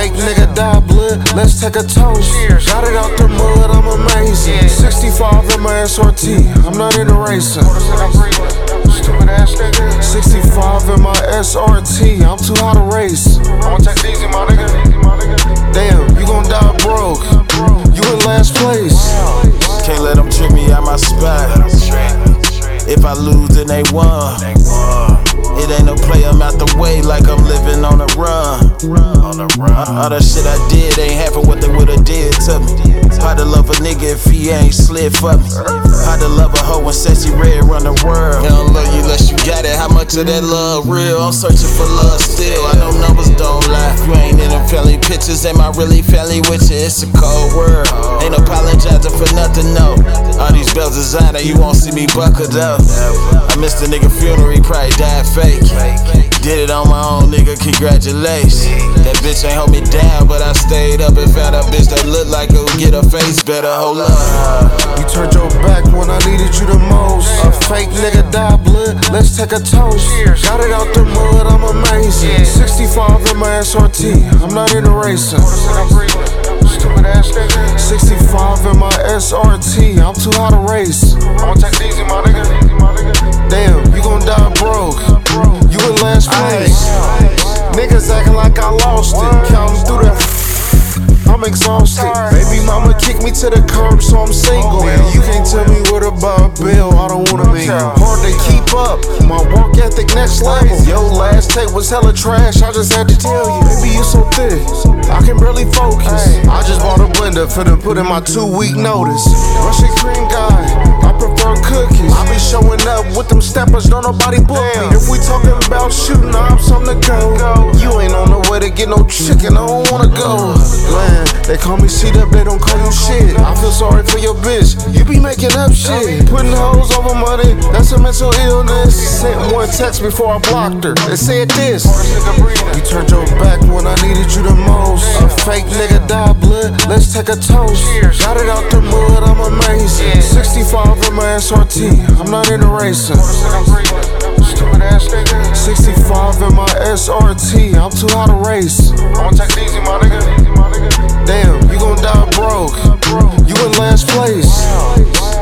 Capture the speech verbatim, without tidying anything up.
fake nigga die blood, let's take a toast. Got it out the mud, I'm amazing. sixty-five in my S R T, I'm not into racing. sixty-five in my S R T, I'm too hot to race. I'ma take it easy, my nigga. Damn, you gon' die broke. You in last place. Can't let them trick me out my spot. If I lose, then they won. It ain't no play, I'm out the way like I'm living on a run. All the shit I did ain't half of what they would've did to me. How to love a nigga if he ain't slid for me. How to love a hoe when sexy red run the world. They don't love you unless you got it. How much of that love real? I'm searching for love still. I know numbers don't lie. You ain't in them family pictures. Am I really family with you? It's a cold world. Ain't apologizing for nothing, no. All these bells designer, you won't see me buckled up. I missed a nigga funeral, he probably died fake. Did it on my own, nigga, congratulations. That bitch ain't hold me down, but I stayed up and found a bitch that looked like it would get her face better. Hold up. You turned your back when I needed you the most. A fake nigga die blood, let's take a toast. Got it out the mud, I'm amazing. sixty-five in my S R T, I'm not into racing. sixty-five in my S R T, I'm too hot to race. I'ma take it easy, my nigga. Damn, you gon' die broke. You in last place. Niggas acting like I lost it. Counting through the I'm exhausted. Baby mama kicked me to the curb, so I'm single. You can't tell me what about Bill, I don't wanna be hard to keep up. My work ethic next level. Yo, last tape was hella trash, I just had to tell you. Baby, you so thick, I can barely focus. I just bought a blender for them put in my two week notice. Russian cream guy, I prefer cookies. I be showing up with them steppers, don't nobody book me. If we talking about shooting ops on the go, you ain't on the way to get no chicken, I don't wanna go. Man, they call me C-Dub, they don't call you shit. I feel sorry for your bitch, you be making up shit. Putting hoes over money, that's a mental illness. Sent one text before I blocked her, they said this: you turned your back when I needed you the most. A fake nigga die blood, let's take a toast. Got it out the mud, I'm amazing. sixty-five in my S R T, I'm not into racing. sixty-five in my S R T, I'm too hot to race. I'ma take it easy, my nigga. Damn, you gon' die broke. You in last place.